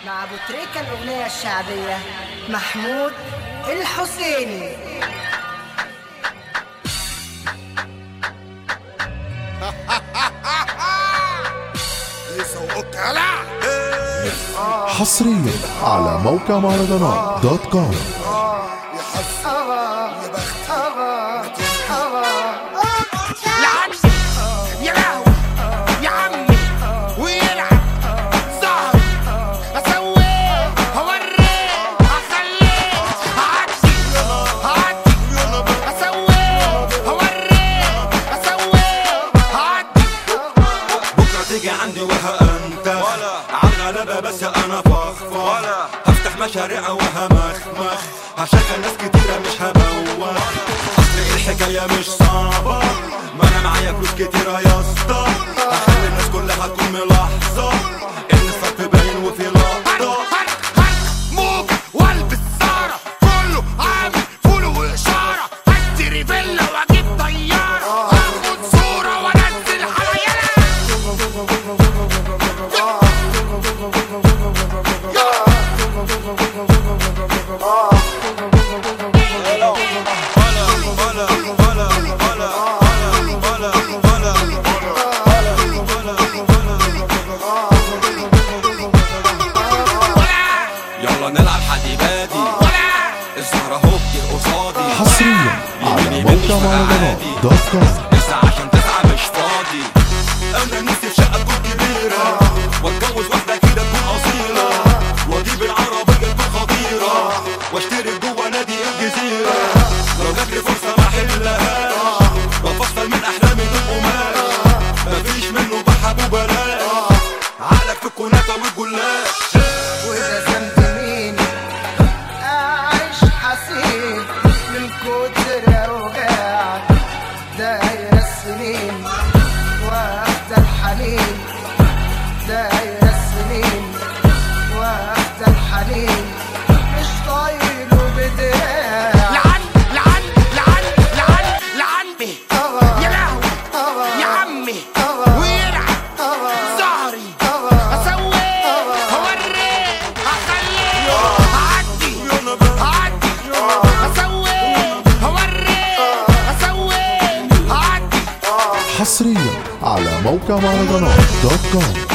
مع ابو تريكة الاغنية الشعبية محمود الحسيني. حصريا على موقع مهرجانات دوت كوم. عندي وهأنت عالغلبة بس أنا فخفخ هفتح مشاريع وهمخمخ هشغل ناس كتيرة مش هبوخ أصل الحكاية مش صعبة ما أنا معايا فلوس كتيرة يا اسطى هخلي الناس كلها تكون ملاحظة إن الصف باين وفي لقطة موج والبس سارة كله عامل فول وإشارة هشتري فيلا وأجيب طيارة هاخد صورة وأنزل حلايلها يلا نلعب حديبادي الزهرة هو كتير قصادي حصريا على موقع مهرجانات دوت كوم. لسه عشان 9 مش فاضي انا نفسي في شقة تكون كبيرة واتجوز واحدة كده تكون اصيلة واجيب العربية تكون خطيرة واشترك جوه نادي الجزيرة لو جاتلي فرصة ما احلهاش بفصل من احلامي بالقماش مفيش منه بحب وبلاش عقلك في الكنافة والجلاش وإذا ذنب مين أعيش حسين من كتر أوجاع دايرة السنين واخدة الحنين دايرة السنين واخدة الحنين مش طايله بدراع لعن بي يا لهوي يا عمي ويلعب ظهري اسوي هوري هخلي هعدي اسوي هوري اسوي هعدي. حصريا على موقع مهرجانات دوت كوم.